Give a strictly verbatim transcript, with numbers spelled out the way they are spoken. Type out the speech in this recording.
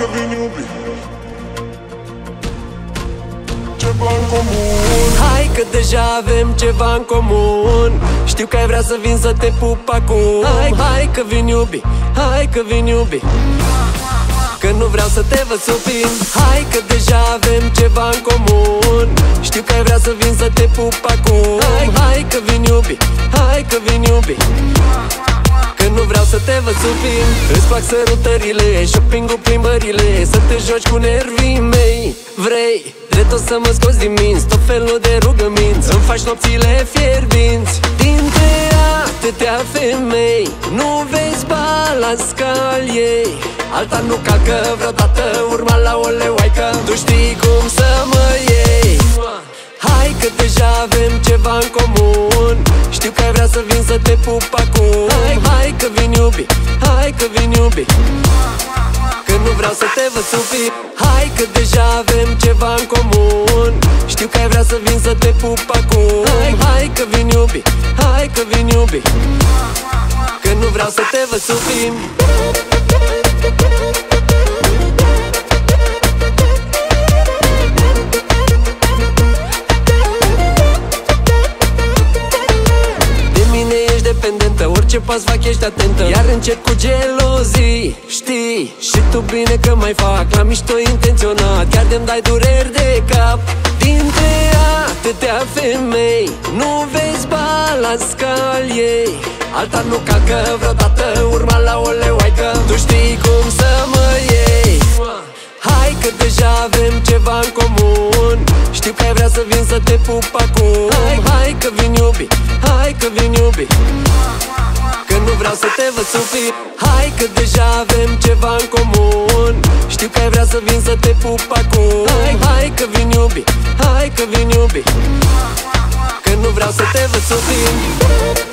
că vin iubi ceva în comun. Hai că deja avem ceva în comun. Știu că ai vrea să vin să te pup acum. Hai, hai că vin iubi, hai că vin iubi, că nu vreau să te văd supin. Hai că deja avem ceva în comun. Știu că ai vrea să vin să te pup acum. Hai, hai că vin iubi, hai că vin iubi, că nu vreau să te văd supin. Îți plac sărutările, shopping-ul, plimbările, să te joci cu nervii mei. Vrei de tot să mă scoți din minți, tot felul de rugăminți, îmi faci nopțile fierbinți. Dintre atâtea femei nu vezi balans ca al ei. Alta nu calcă vreodată urma la o leoaică. Tu știi cum să mă iei. Hai că deja avem ceva în comun. Știu că ai vrea să vin să te pup acum. Hai, hai că vin iubi, hai că vin iubi, că nu vreau să te văd supin. Hai că deja avem ceva în comun. Știu că ai vrea să vin să te pup acum. Hai, hai că vin iubi, hai că vin iubi, că nu vreau să te văd supin. Orice pas fac ești atentă, iar încet cu gelozii. Știi și tu bine că mai fac la mișto intenționat, chiar de-mi dai dureri de cap. Dintre atâtea femei nu vezi balans ca al ei. Alta nu calcă vreodată urma la o leoaică. Tu știi cum să mă iei. Hai că deja avem ceva în comun. Știu că ai vrea să vin să te pup acum. Hai, hai că vin iubi, hai că vin iubi, că nu vreau să te văd supin. Hai că deja avem ceva în comun. Știu că ai vrea să vin să te pup acum. Hai, hai că vin iubi, hai că vin iubi, că nu vreau să te văd supin.